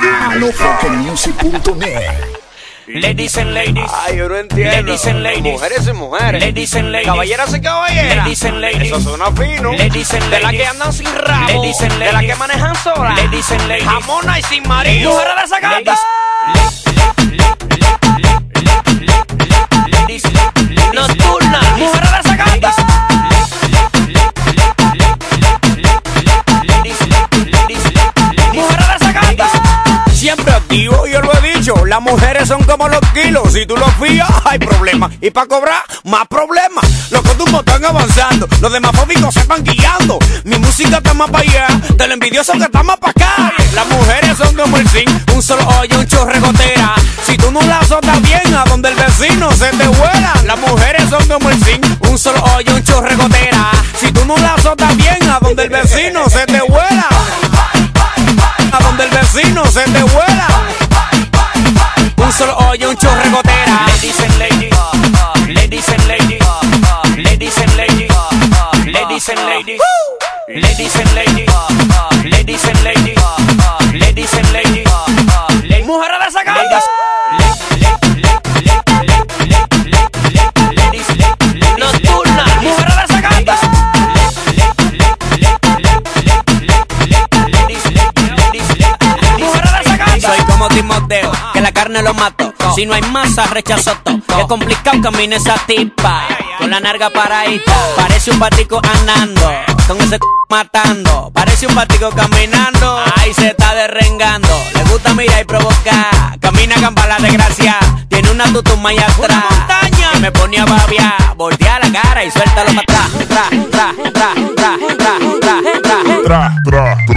alofoquemusic.net. Ladies and ladies. Ay, yo no entiendo. Ladies and ladies. Mujeres y mujeres. Ladies and ladies. Caballeras y caballeras. Ladies and ladies. Eso suena fino. Ladies and ladies. De las que andan sin rabo. Ladies and ladies. De las que manejan sola. Ladies and ladies. Jamona y sin marido. Mujeres de esa Ladies. Ladies. Nocturna. Mujeres de esa gata. Mujeres de esa gata. Siempre activo, yo lo he dicho. Las mujeres son como los kilos. Si tú los fías, hay problemas. Y para cobrar, más problemas. Los costumos están avanzando. Los demafóbicos se van guiando. Mi música está más para allá. De lo envidioso que está más para acá. Las mujeres son como el zinc. Un solo hoyo, un chorre gotera. Si tú no la azotas bien, a donde el vecino se te vuela. Las mujeres son como el zinc. Un solo hoyo, un chorre gotera. Si tú no la azotas bien, a donde el vecino se te vuela. A donde el vecino se te vuela. Un solo hoyo, un chorre gotera. Ladies and ladies. Ladies and ladies. Ladies and ladies. Ladies and ladies. Ladies and ladies. Ladies and ladies. Ladies and ladies. Mujeres de esa gata. Nocturna. Mujeres de esa gata. Soy como Timoteo, que la carne lo mató. Si no hay masa, rechazo todo. Es complicado camina esa tipa, con la narga paradita. Parece un batico andando, con ese matando. Parece un batico caminando, ahí se está derrengando. Le gusta mirar y provocar, camina gamba la desgracia. Tiene una tutuma allá atrás, que me pone a babiar. Voltea la cara y suéltalo para atrás. Tra, tra, tra, tra, tra, tra, tra. Tra, tra, tra.